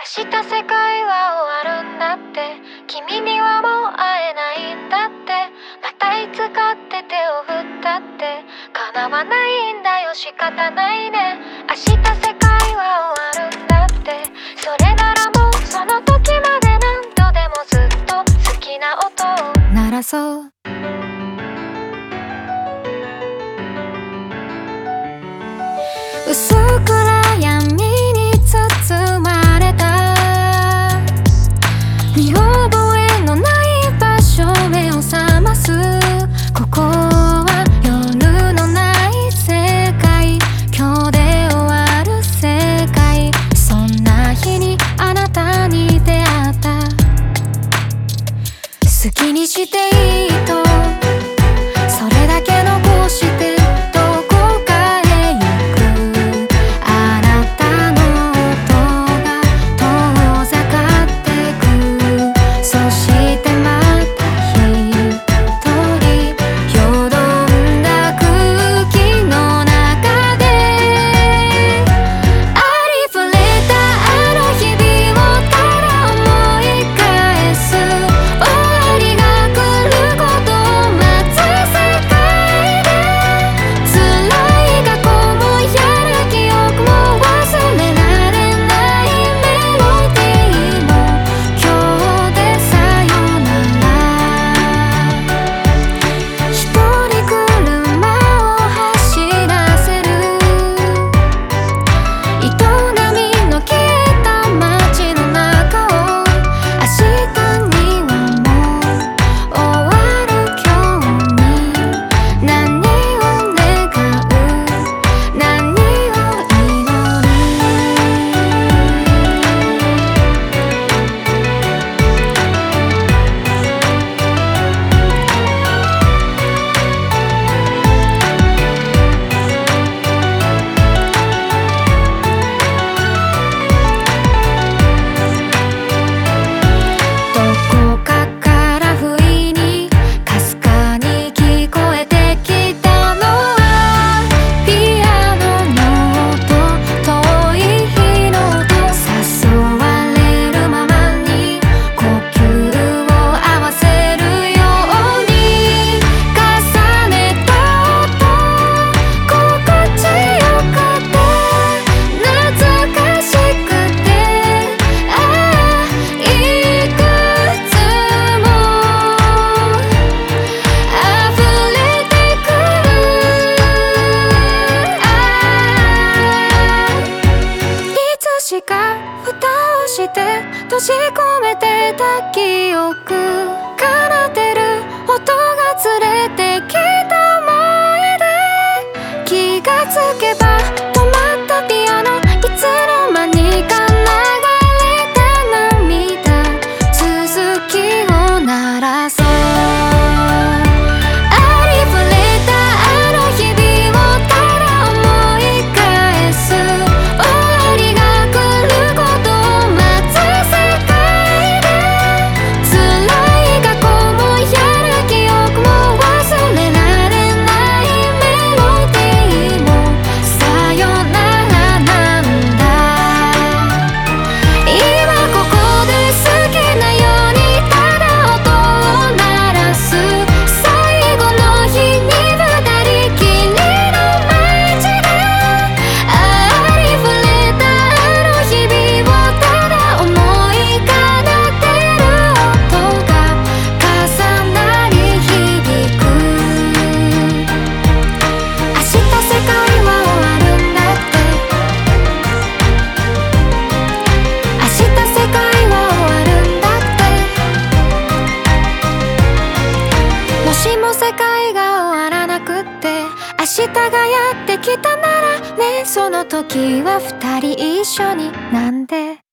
明日世界は終わるんだって、君にはもう会えないんだって、またいつかって手を振ったって叶わないんだよ、仕方ないね。明日世界は終わるんだって、それならもうその時まで何度でもずっと好きな音を鳴らそう。薄暗闇に包まれた見覚えのない場所、目を覚ます。ここは夜のない世界、今日で終わる世界。そんな日にあなたに出会った。好きにしていいとそれだけ残してどこかへ行く。あなたの音が遠ざかってく。そしてまた一人よどんだ空気の中でありふれたあの日々をただ思い返す。終わりが来ることを待つ世界で、辛い過去も嫌な記憶も忘れられないメロディーも今日でさよなら。一人車を走らせる。営みの消えた街の中を、明日にはもう終わる今日に何を願う、何を祈る。どこかから不意にかすかに聞こえてきたのはピアノの音、遠い日の音。誘われるままに呼吸を合わせるように重ねた音、心地よくて懐かしくて、ああいくつも溢れてくる。いつしか蓋をして閉じ込めてた記憶、奏でる音が連れてきた思い出。気がつけば止まったピアノ、いつの間にか流れた涙、続きを鳴らそう。ありふれたあの日々をただ思い返す。終わりが来ることを待つ世界で、辛い過去も嫌な記憶も忘れられないメロディーもさよならなんだ。今ここで好きなようにただ音を鳴らす。最後の日に二人きりの街でありふれたあの日々をただ思い奏でる音が重なり響く。明日世界は終わるんだって、明日世界は終わるんだって。もしも世界が終わらなくって明日がやってきたならね、その時は二人一緒になんで